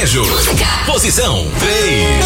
sertanejo. Posição 3.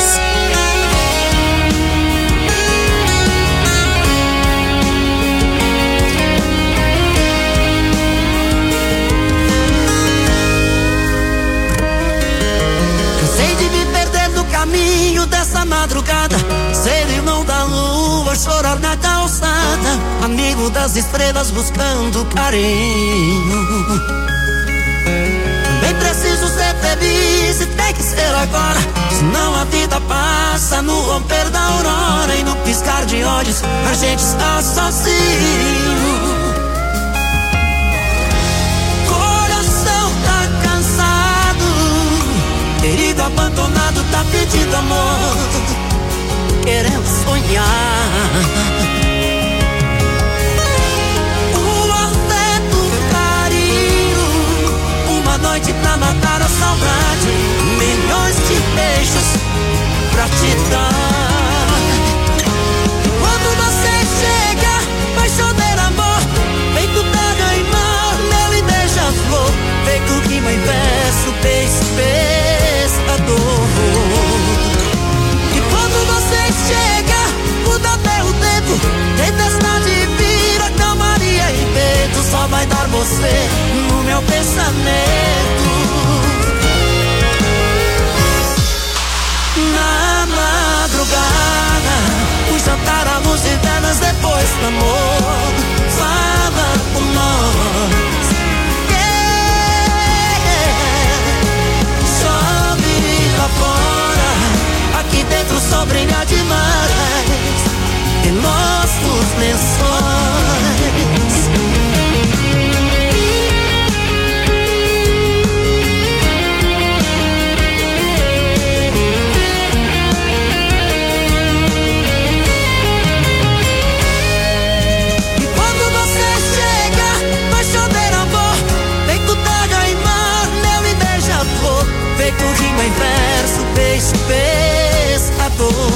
Cansei de me perder no caminho dessa madrugada, ser irmão da lua, chorar na calçada, amigo das estrelas buscando carinho. Também preciso ser feliz e tem que ser agora, senão a vida passa no romper da aurora e no piscar de olhos a gente está sozinho. Coração tá cansado, querido abandonado tá pedindo amor, querendo sonhar. O afeto, o carinho, uma noite pra matar a saudade, milhões de beijos pra te dar. Quando você chega, vai chover amor, feito terra e mar, mel e beija-flor, feito rima em verso, beijo, pescador. E quando você chega, muda até o tempo, tempestade vira calmaria e vento, só vai dar você no meu pensamento. Na madrugada, o jantar, a luz e velas, depois do amor, fala com nós. Chove lá fora, aqui dentro só brilha demais em nossos lençóis. E quando você chega, vai chover amor, feito terra e mar, mel e beija-flor, feito rima em verso, beijo, pescador.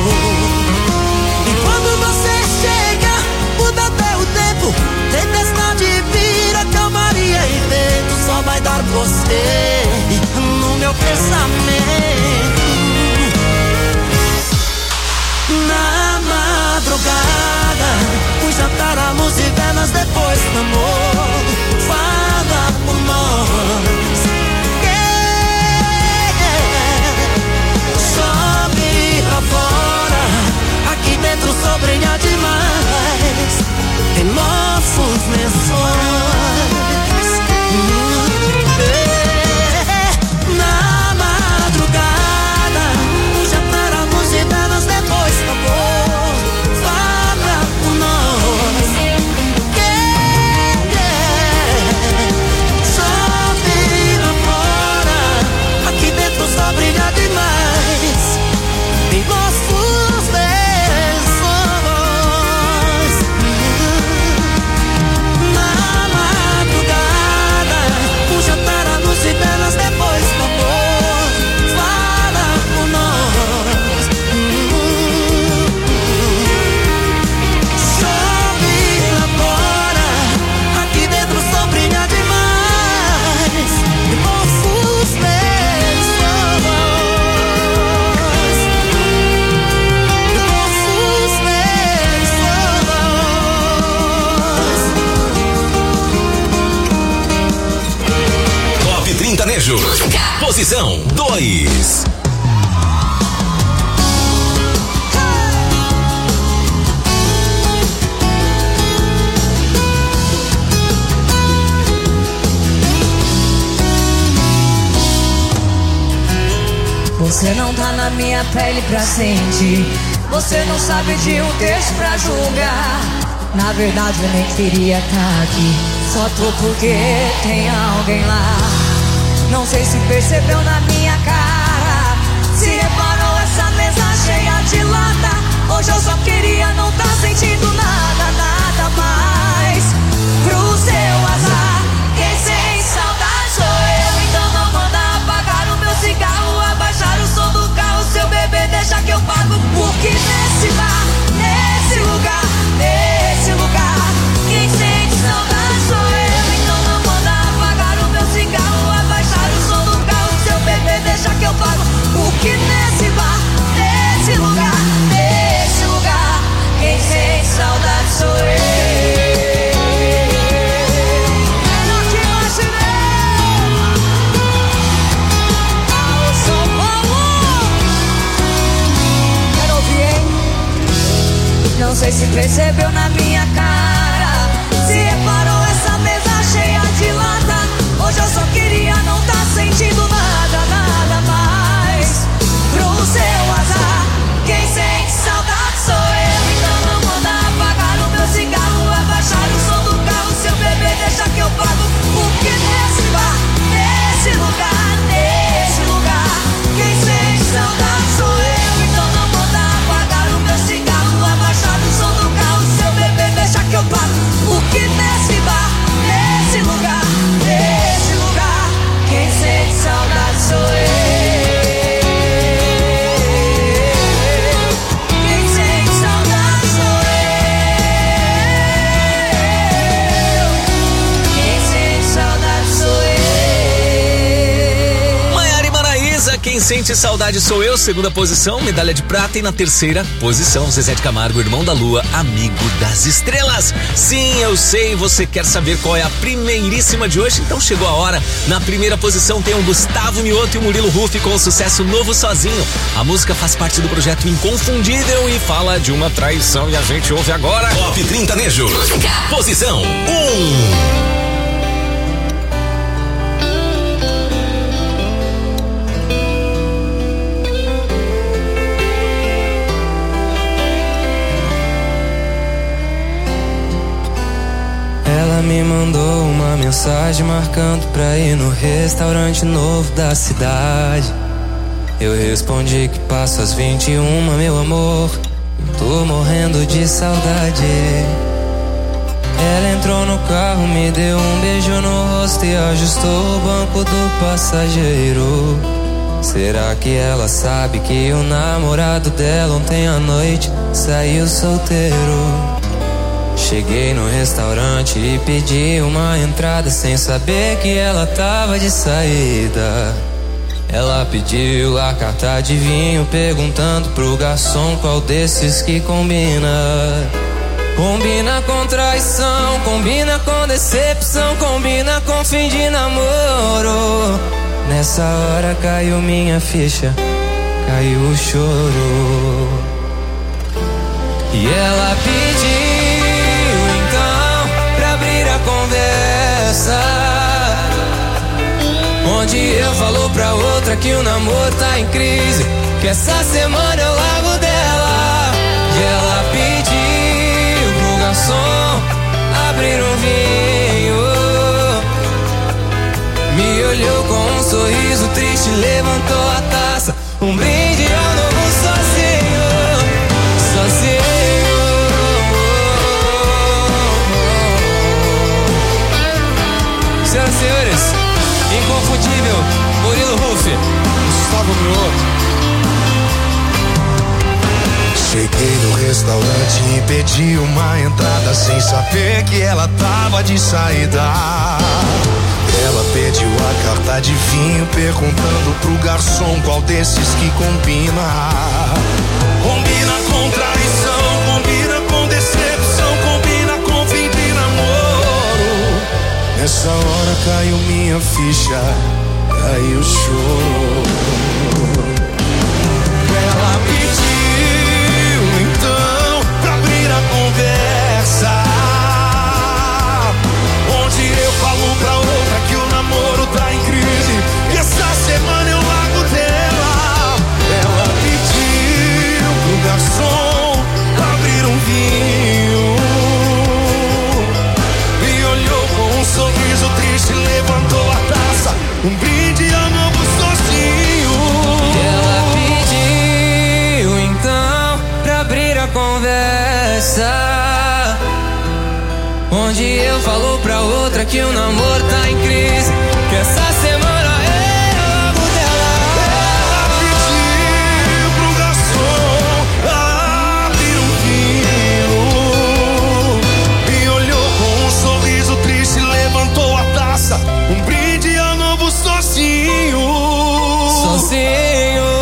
E quando você chega, muda até o tempo, tempestade vira calmaria e vento, só vai dar você no meu pensamento. Na madrugada, o jantar, a luz e velas, depois do amor, fala por nós. Chove lá fora, aqui dentro só brilha demais em nossos lençóis. Na madrugada, o jantar, a luz e velas, depois do amor, fala por nós. Chove lá fora, aqui dentro só brilha demais em nossos lençóis. Na madrugada, o jantar, a luz e velas, depois do amor, fala por nós. Chove lá fora, aqui dentro só brilha demais em nossos lençóis. Nossos lençóis. Top 30 Nejo. Posição 2. Você não tá na minha pele pra sentir, você não sabe de um texto pra julgar. Na verdade eu nem queria tá aqui, só tô porque tem alguém lá. Não sei se percebeu na minha cara, se reparou essa mesa cheia de lata. Hoje eu só queria não tá sentindo nada, nada mais pro seu azar. Quem sem saudade sou eu, então não manda apagar o meu cigarro, abaixar o som do carro, seu bebê deixa que eu pago. Porque nesse bar, nesse lugar, quem sente saudade sou eu, então não manda apagar o meu cigarro, abaixar o som do carro, seu bebê deixa que Não sei se percebeu na minha cara, se reparou essa mesa cheia de lata. Hoje eu só queria não tá sentindo nada, nada mais. Pro seu azar, quem sente saudade sou eu. Então não manda apagar o meu cigarro, abaixar o som do carro. Seu bebê deixa que eu pago, porque nesse bar, nesse lugar, nesse lugar, quem sente saudade sou eu. Então não manda apagar o meu cigarro, abaixar o som do carro. Seu bebê deixa que eu pago, porque nesse bar, nesse lugar, nesse lugar, quem sente saudade sou eu. Quem sente saudade sou eu. Quem sente saudade sou eu. Maiara e Maraísa, quem sente saudade sou eu, segunda posição, medalha de prata. E na terceira posição, Zezé de Camargo, Irmão da Lua, Amigo das Estrelas. Sim, eu sei, você quer saber qual é a primeiríssima de hoje? Então chegou a hora. Na primeira posição tem o Gustavo Mioto e o Murilo Huff com o sucesso Novo Sozinho. A música faz parte do projeto Inconfundível e fala de uma traição, e a gente ouve agora. Top 30 Nejo. Posição 1. Ela me mandou uma mensagem marcando pra ir no restaurante novo da cidade. Eu respondi que passo às 21, meu amor, tô morrendo de saudade. Ela entrou no carro, me deu um beijo no rosto e ajustou o banco do passageiro. Será que ela sabe que o namorado dela ontem à noite saiu solteiro? Cheguei no restaurante e pedi uma entrada sem saber que ela tava de saída. Ela pediu a carta de vinho perguntando pro garçom qual desses que combina. Combina com traição, combina com decepção, combina com fim de namoro. Nessa hora caiu minha ficha, caiu o choro. E ela pediu então pra abrir a conversa, onde eu falo pra outra que o namoro tá em crise, que essa semana eu largo dela. E ela pediu pro garçom abrir um vinho, me olhou com um sorriso triste, levantou a taça, um brinde ao novo sozinho, sozinho. Senhoras e senhores, Inconfundível, Murilo Huff, Gustavo Mioto. Cheguei no restaurante e pedi uma entrada sem saber que ela tava de saída. Ela pediu a carta de vinho perguntando pro garçom qual desses que combina. Combina com traição, combina com decepção, combina com fim de namoro. Nessa hora caiu minha ficha, caiu o choro. Ela pediu então pra abrir a conversa, onde eu falo pra outra que o namoro tá em crise, e essa semana eu largo dela. Ela pediu pro garçom abrir um vinho, me olhou com um sorriso triste, levantou a taça, um brinde ao novo sozinho. E ela pediu então pra abrir a conversa, onde eu falo pra outra que o namoro tá em crise, que essa semana eu largo dela. Ela pediu pro garçom abrir um vinho, me olhou com um sorriso triste, levantou a taça, um brinde ao novo sozinho. Sozinho.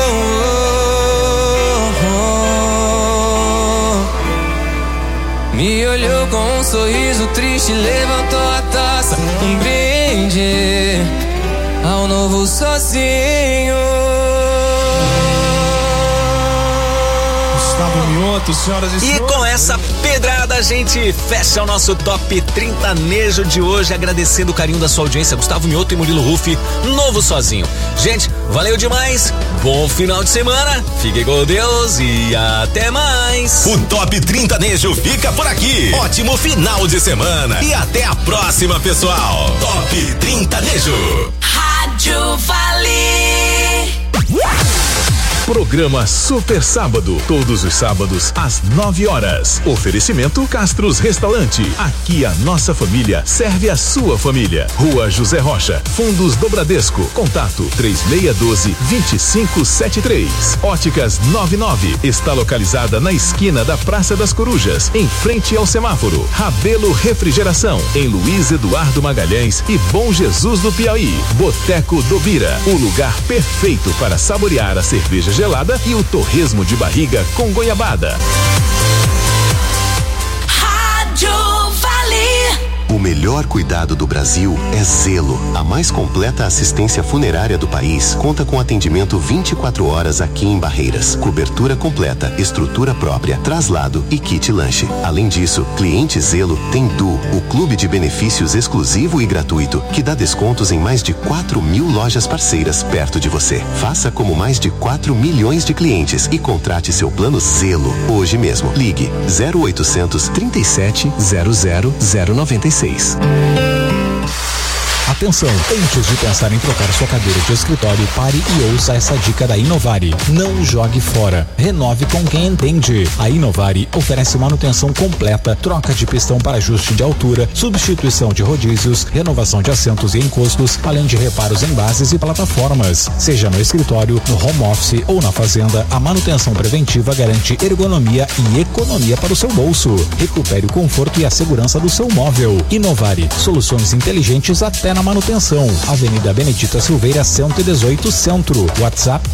Me olhou com um sorriso triste, levantou a taça, um brinde ao novo sozinho. Gustavo Mioto, senhoras e senhores. E com essa pedrada a gente fecha o nosso Top 30 Nejo de hoje, agradecendo o carinho da sua audiência, Gustavo Mioto e Murilo Rufi, novo sozinho. Gente, valeu demais, bom final de semana, fiquem com Deus e até mais. O Top 30 Nejo fica por aqui. Ótimo final de semana e até a próxima, pessoal. Top 30 Nejo. Rádio Vale. Programa Super Sábado, todos os sábados às 9 horas. Oferecimento Castros Restaurante. Aqui a nossa família serve a sua família. Rua José Rocha, Fundos do Bradesco. Contato 3612-2573. Óticas 99 está localizada na esquina da Praça das Corujas, em frente ao semáforo. Rabelo Refrigeração, em Luiz Eduardo Magalhães e Bom Jesus do Piauí. Boteco do Bira, o lugar perfeito para saborear a cerveja gelada e o torresmo de barriga com goiabada. Rádio Vale. O melhor cuidado do Brasil é Zelo. A mais completa assistência funerária do país conta com atendimento 24 horas aqui em Barreiras. Cobertura completa, estrutura própria, traslado e kit lanche. Além disso, cliente Zelo tem Du, o clube de benefícios exclusivo e gratuito, que dá descontos em mais de 4.000 lojas parceiras perto de você. Faça como mais de 4 milhões de clientes e contrate seu plano Zelo hoje mesmo. Ligue 0800 37 00 096. Atenção, antes de pensar em trocar sua cadeira de escritório, pare e ouça essa dica da Inovare. Não jogue fora. Renove com quem entende. A Inovare oferece manutenção completa, troca de pistão para ajuste de altura, substituição de rodízios, renovação de assentos e encostos, além de reparos em bases e plataformas. Seja no escritório, no home office ou na fazenda, a manutenção preventiva garante ergonomia e economia para o seu bolso. Recupere o conforto e a segurança do seu móvel. Inovare, soluções inteligentes até na manutenção. Avenida Benedita Silveira, 118 Centro. WhatsApp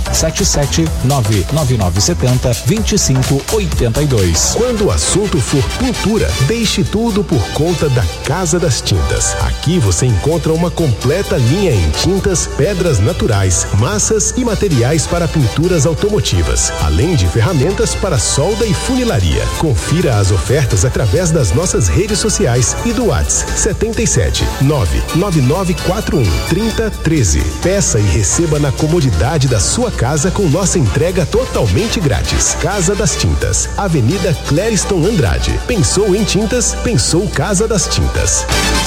77999702582. Quando o assunto for pintura, deixe tudo por conta da Casa das Tintas. Aqui você encontra uma completa linha em tintas, pedras naturais, massas e materiais para pinturas automotivas, além de ferramentas para solda e funilaria. Confira as ofertas através das nossas redes sociais e do WhatsApp 77 99941 3013. Peça e receba na comodidade da sua casa com nossa entrega totalmente grátis. Casa das Tintas, Avenida Clériston Andrade. Pensou em tintas? Pensou Casa das Tintas.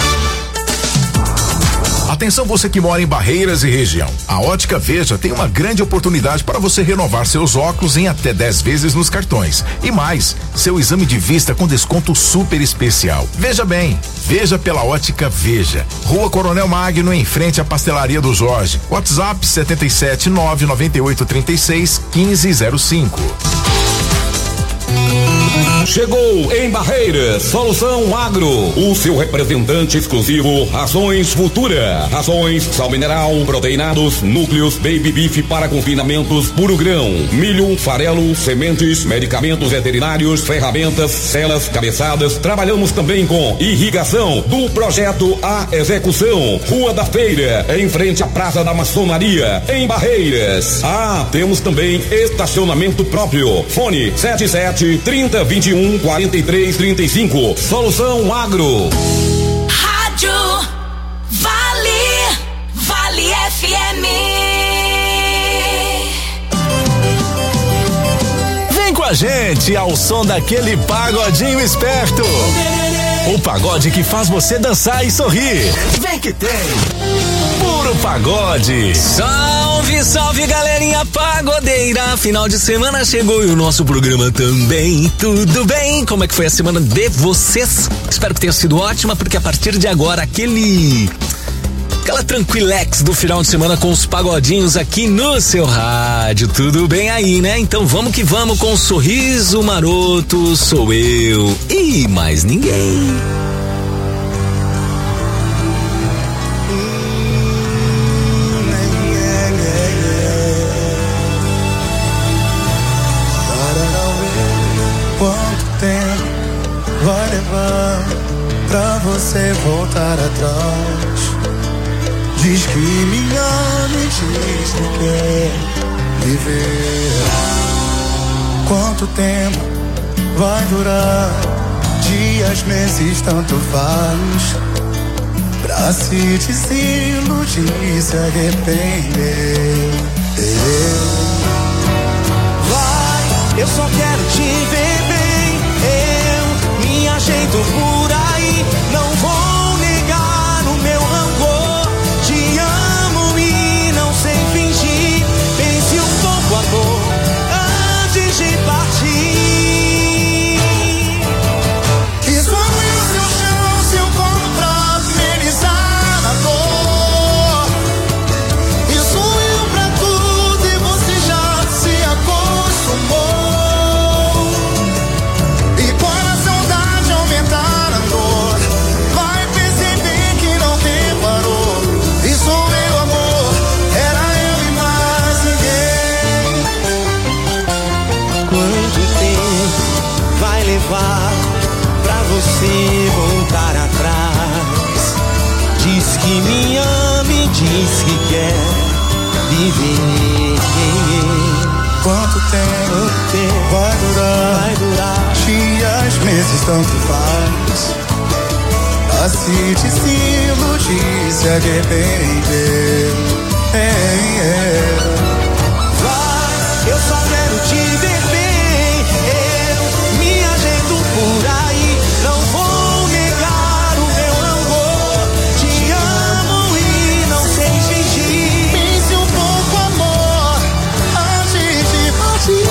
Atenção você que mora em Barreiras e região. A Ótica Veja tem uma grande oportunidade para você renovar seus óculos em até 10 vezes nos cartões. E mais, seu exame de vista com desconto super especial. Veja bem, veja pela Ótica Veja. Rua Coronel Magno, em frente à Pastelaria do Jorge. WhatsApp 77 99836 1505. Chegou em Barreiras, Solução Agro, o seu representante exclusivo, Rações Futura, rações, sal mineral, proteinados, núcleos, baby beef para confinamentos, puro grão, milho, farelo, sementes, medicamentos veterinários, ferramentas, celas, cabeçadas. Trabalhamos também com irrigação, do projeto à execução. Rua da Feira, em frente à Praça da Maçonaria, em Barreiras. Temos também estacionamento próprio. Fone 77-30-21-43-35. Solução Agro. Rádio Vale. Vale FM. Vem com a gente ao som daquele pagodinho esperto. O pagode que faz você dançar e sorrir. Vem que tem. Puro pagode. Salve, salve, galerinha pagodeira. Final de semana chegou e o nosso programa também. Tudo bem? Como é que foi a semana de vocês? Espero que tenha sido ótima, porque a partir de agora aquela tranquilex do final de semana com os pagodinhos aqui no seu rádio. Tudo bem aí, né? Então vamos que vamos com um sorriso maroto. Sou eu e mais ninguém. Quanto tempo vai levar pra você voltar atrás? Diz que me ama e diz que quer viver. Quanto tempo vai durar? Dias, meses, tanto faz. Pra se desiludir, se arrepender. Vai, eu só quero te ver bem. Eu me ajeito por aí. Não vou negar o meu rancor. Te amo e não sei fingir. Pense um pouco, amor, antes de partir. Pra você voltar atrás. Diz que me ama e diz que quer viver. Quanto tempo vai durar? Dias, meses, tanto faz. Pra se desiludir, se arrepender. Vai, eu só quero te ver bem. Por aí, não vou negar o meu amor. Te amo e não sei fingir. Pense um pouco, amor, antes de partir.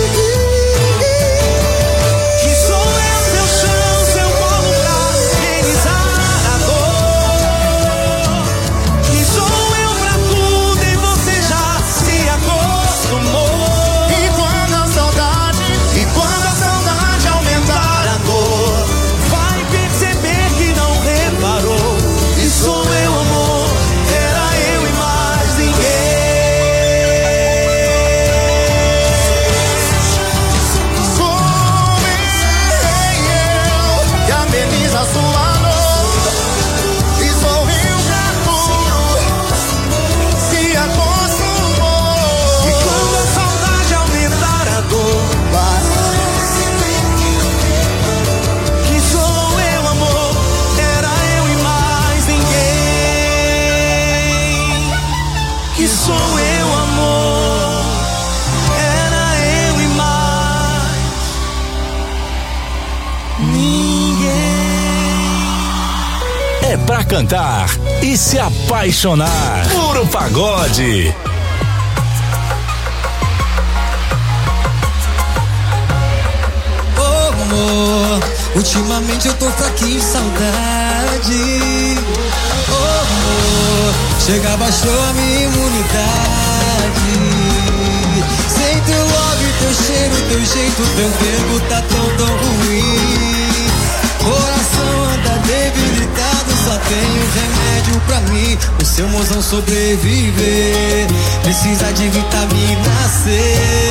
Que sou eu seu chão, seu colo pra amenizar a dor. Que sou eu pra tudo e você já se acostumou. E quando a saudade aumentar, vai perceber que não reparou. E sou eu, amor, era eu e mais ninguém. Sou eu que ameniza sua dor. E sou eu pra tudo se acostumou. E quando a saudade aumentar a dor, sou eu, amor, era eu e mais ninguém. É pra cantar e se apaixonar. Puro pagode. Oh, amor, ultimamente eu tô fraquinho de saudade. Oh, amor, chega, baixou a minha imunidade. Sem teu love, teu cheiro, teu jeito, teu verbo tá tão ruim. Coração anda debilitado, só tenho remédio pra mim. O seu mozão sobreviver, precisa de vitamina C.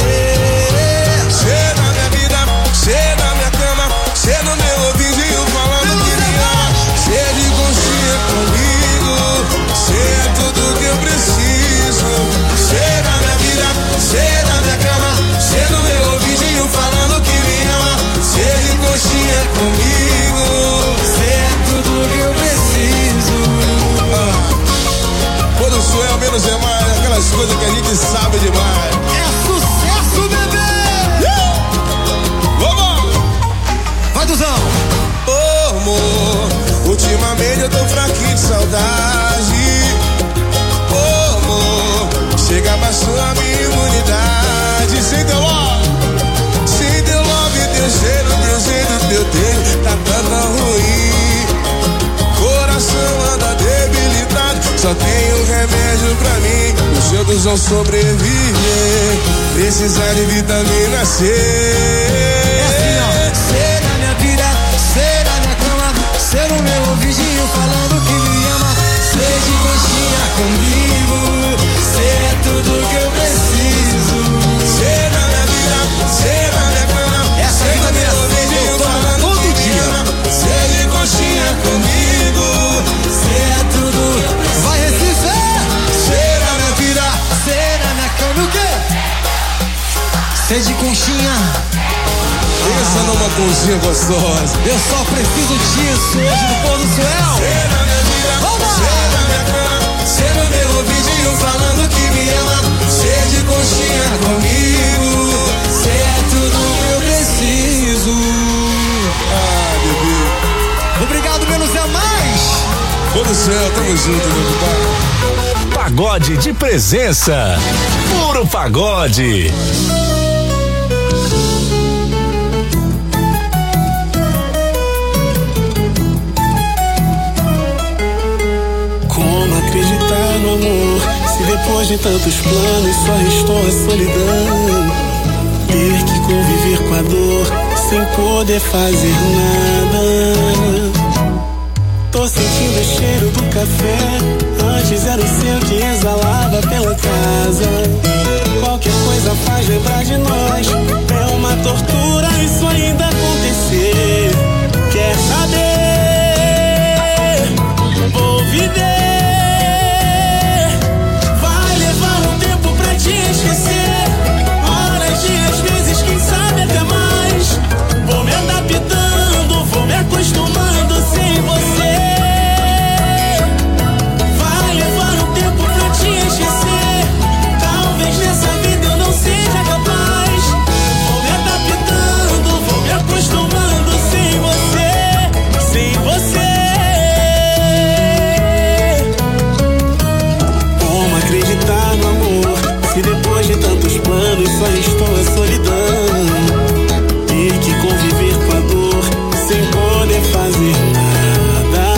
Cê na minha vida, cê na minha cama, cê no meu ouvidinho falando que me ama. Cê de conchinha comigo, cê é tudo que eu preciso. Cê na minha vida, cê na minha cama, cê no meu ouvidinho falando que me ama. Cê de conchinha comigo, cê é tudo que eu preciso. Quando sou eu, menos é mais, aquelas coisas que a gente sabe demais. É sucesso, bebê! Vamos! Vai, Duzão! Ô, amor, ultimamente eu tô fraquinho de saudade. Ô, amor, chega, baixou a minha imunidade. Sem teu love, teu cheiro, teu jeito, teu tempo tá tão ruim. Coração anda debilitado, só tenho remédio pra mim. Os outros vão sobreviver, precisar de vitamina C. É assim, ó. Cê na minha vida, cê na minha cama, cê no meu ouvidinho falando que me ama. Cê de conchinha comigo, cê é tudo que eu preciso. Cê na minha vida, cê na minha cama, essa cê no meu vitamina C eu tomo todo dia. Cê de conchinha comigo, cê é tudo. Vai, Recife! Cê na minha vida, cê na minha cama, o quê? Cê de conchinha uma cozinha gostosa. Eu só preciso disso hoje no Pôr do Céu. Cê na minha vida, cê na minha cama, cê no meu ouvidinho falando que me ama. Cê de conchinha comigo, cê é tudo que eu preciso. Ah, bebê. Obrigado, menos é mais. Pôr do Céu, tamo junto, meu pai. Pagode de presença. Puro pagode. Como acreditar no amor, se depois de tantos planos só restou a solidão? Ter que conviver com a dor, sem poder fazer nada. Tô sentindo o cheiro do café, antes era o seu que exalava pela casa. Qualquer coisa faz lembrar de nós, é uma tortura isso ainda acontecer. Quer saber? Vou viver. Vai levar um tempo pra te esquecer, horas, dias, vezes, quem sabe até mais. Vou me adaptando, vou me acostumando sem você. Vai levar um tempo pra te esquecer, talvez nessa vida eu não seja capaz. Vou me adaptando, vou me acostumando sem você, sem você. Como acreditar no amor, se depois de tantos planos só restou a solidão? Ter que conviver com a dor, sem poder fazer nada.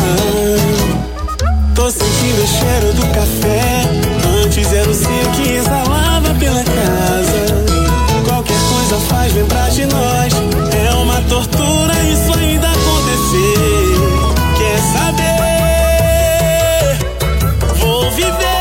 Tô sentindo o cheiro do café, antes era o seu que exalava pela casa. Qualquer coisa faz lembrar de nós, é uma tortura isso ainda acontecer. Quer saber? Vou viver.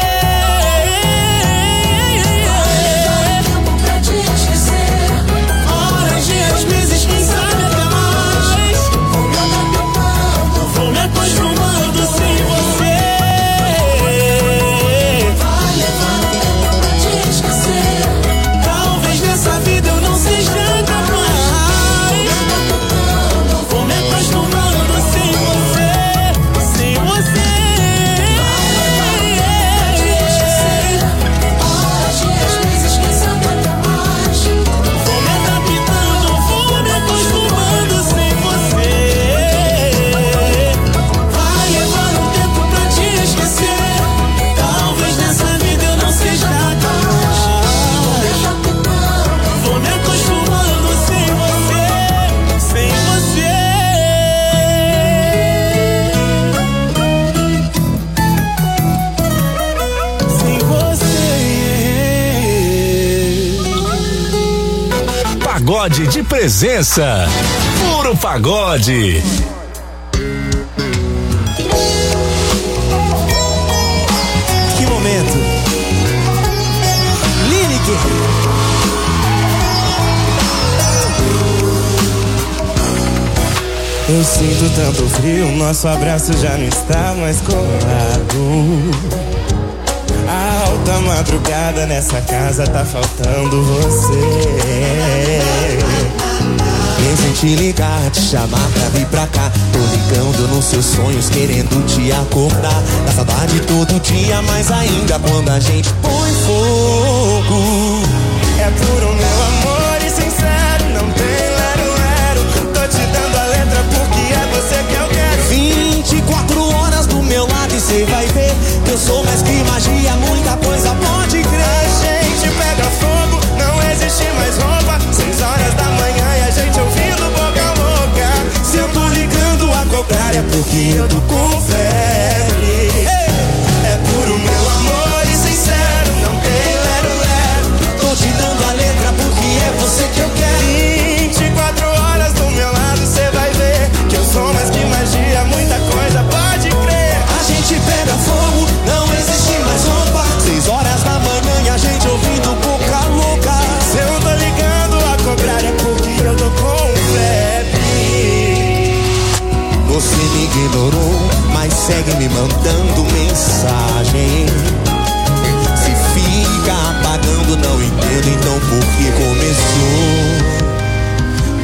Pagode de presença. Puro pagode. Que momento. Lineker. Eu sinto tanto frio, nosso abraço já não está mais colado. A alta madrugada nessa casa tá faltando você. Penso em te ligar, te chamar pra vir pra cá. Tô ligando nos seus sonhos, querendo te acordar. Dá saudade todo dia, mas ainda quando a gente põe fogo. É puro meu amor e sincero, não tem lero-lero. Tô te dando a letra porque é você que eu quero. 24 horas do meu lado e cê vai ver que eu sou mais que magia, muita coisa pode crer. A gente pega fogo, não existe mais roupa. 6 horas da manhã e a gente ouvindo boca louca. Se eu tô ligando a qualquer é porque eu tô com febre. É puro meu amor e sincero, não tem lero-lero. Tô te dando a letra porque é você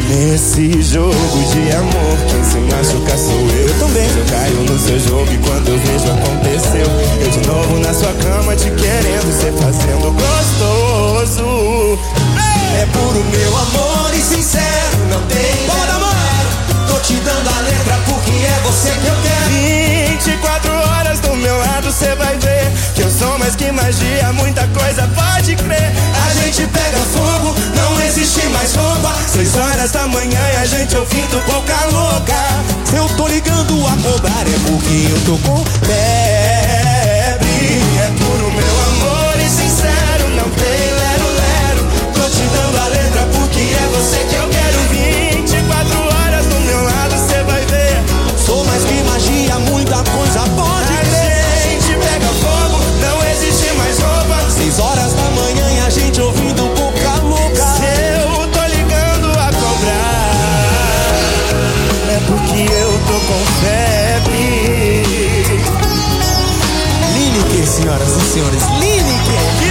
Nesse jogo de amor, quem se machuca sou eu. Eu também. Eu caio no seu jogo e quando eu vejo aconteceu. Eu de novo na sua cama te querendo, cê fazendo gostoso. É puro meu amor e sincero, não tem namoro. Tô te dando a letra porque é você que eu quero. 24 horas do meu lado cê vai ver que eu sou mais que magia, muita coisa pode crer. A gente pega fogo, não existe mais roupa. 6 horas da manhã e a gente ouvindo Boca Louca. Se eu tô ligando a cobrar é porque eu tô com febre. É puro meu amor e sincero, não tem lero-lero. Tô te dando a letra porque é você que eu quero. 24 horas do meu lado cê vai ver. Sou mais que magia, muita coisa pode crer. A gente pega fogo, não existe mais roupa. 6 horas da manhã e a gente ouvindo Boca Louca. Se eu tô ligando a cobrar é porque eu tô com febre. Lineker, senhoras e senhores, Lineker. Que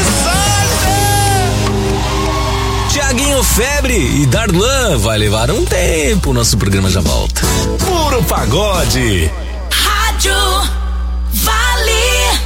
sorte! Tiaguinho Febre e Darlan vai levar um tempo, nosso programa já volta. Puro Pagode. Rádio Vale.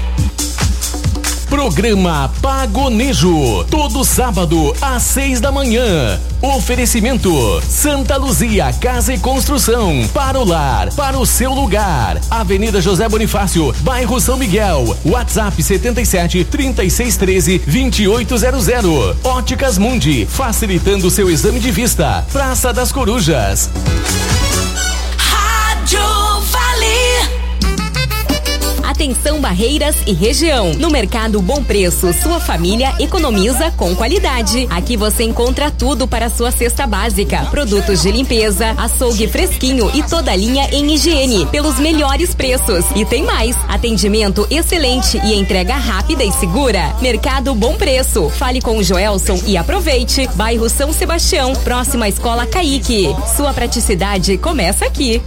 Programa Pagonejo, todo sábado às 6 da manhã. Oferecimento Santa Luzia Casa e Construção, para o lar, para o seu lugar. Avenida José Bonifácio, bairro São Miguel. WhatsApp 77 3613 2800. Óticas Mundi, facilitando seu exame de vista. Praça das Corujas. Rádio Vale. Atenção Barreiras e região. No Mercado Bom Preço, sua família economiza com qualidade. Aqui você encontra tudo para sua cesta básica. Produtos de limpeza, açougue fresquinho e toda a linha em higiene, pelos melhores preços. E tem mais, atendimento excelente e entrega rápida e segura. Mercado Bom Preço. Fale com o Joelson e aproveite. Bairro São Sebastião, próxima à Escola Caique. Sua praticidade começa aqui.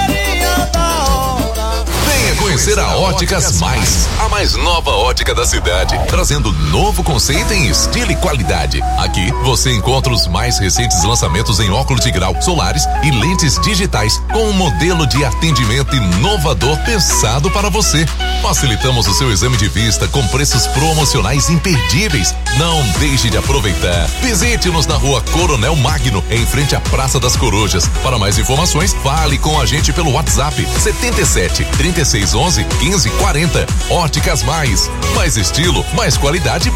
Venha conhecer a Óticas Mais, a mais nova ótica da cidade, trazendo novo conceito em estilo e qualidade. Aqui você encontra os mais recentes lançamentos em óculos de grau, solares e lentes digitais, com um modelo de atendimento inovador pensado para você. Facilitamos o seu exame de vista com preços promocionais imperdíveis. Não deixe de aproveitar. Visite-nos na Rua Coronel Magno, em frente à Praça das Corujas. Para mais informações, fale com a gente pelo WhatsApp 77 3611 1540. Óticas Mais estilo, mais qualidade